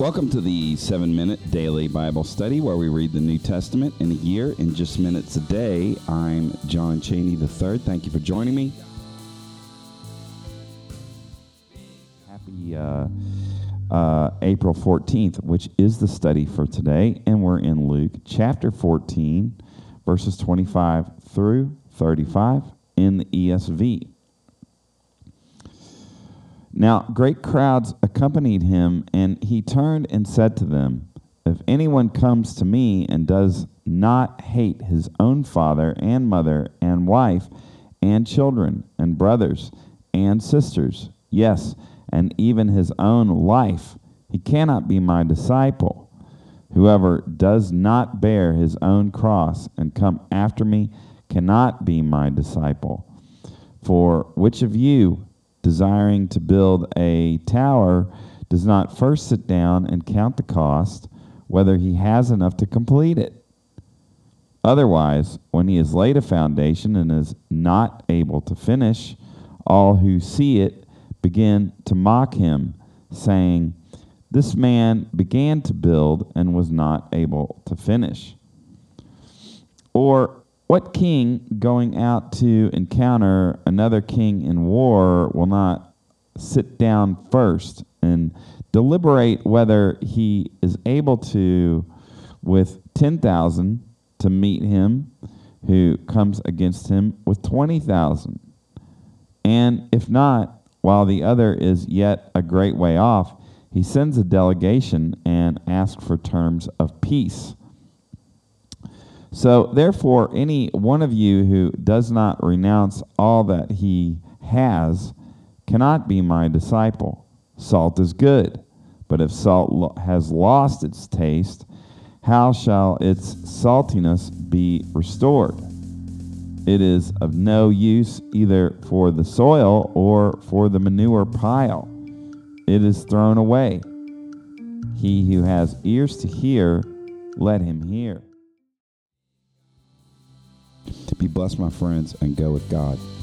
Welcome to the 7-Minute Daily Bible Study, where we read the New Testament in a year in just minutes a day. I'm John Cheney III. Thank you for joining me. Happy April 14th, which is the study for today, and we're in Luke chapter 14, verses 25 through 35 in the ESV. Now, great crowds accompanied him, and he turned and said to them, "If anyone comes to me and does not hate his own father and mother and wife and children and brothers and sisters, yes, and even his own life, he cannot be my disciple. Whoever does not bear his own cross and come after me cannot be my disciple. For which of you, desiring to build a tower, does not first sit down and count the cost, whether he has enough to complete it? Otherwise, when he has laid a foundation and is not able to finish, all who see it begin to mock him, saying, 'This man began to build and was not able to finish.' Or what king going out to encounter another king in war will not sit down first and deliberate whether he is able to, with 10,000, to meet him who comes against him with 20,000? And if not, while the other is yet a great way off, he sends a delegation and asks for terms of peace. So, therefore, any one of you who does not renounce all that he has cannot be my disciple. Salt is good, but if salt has lost its taste, how shall its saltiness be restored? It is of no use either for the soil or for the manure pile. It is thrown away. He who has ears to hear, let him hear." Be blessed, my friends, and go with God.